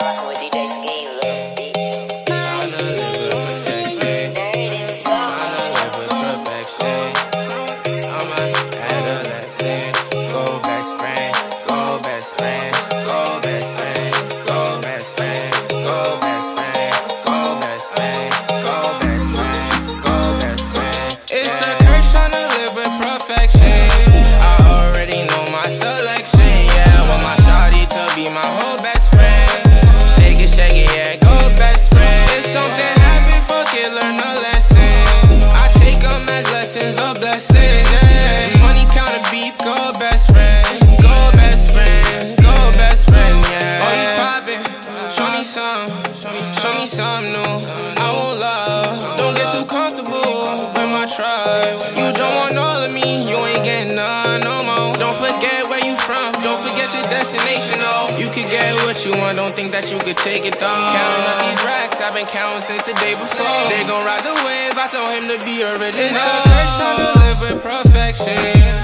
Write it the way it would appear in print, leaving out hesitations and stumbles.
rockin' with DJ Ski, little bitch. Tryna live with protection. Tryna live with perfection. I'm a adolescent. Go best friend. Go best friend. Go best friend. Go best friend. Go best friend. Go best friend. Go best friend. Go best friend. It's a curse tryna live with perfection. I already know my selection. Yeah, I want my shawty to be my whole best friend. Shake it, yeah, go best friend. If something happen, fuck it, learn a lesson. I take them as lessons or blessings, yeah. Money counter beep, go best friend. Go best friend, go best friend, yeah. Oh, you poppin', show me some new. I won't love, don't get too comfortable with my tribe. You don't want all of me, you ain't getting none no more. Don't forget where you from, don't forget your destination, oh. You could get what you want, don't think that you could take it though. Counting up these racks, I've been counting since the day before. They gon' ride the wave, I told him to be original. It's a curse trying to live with perfection.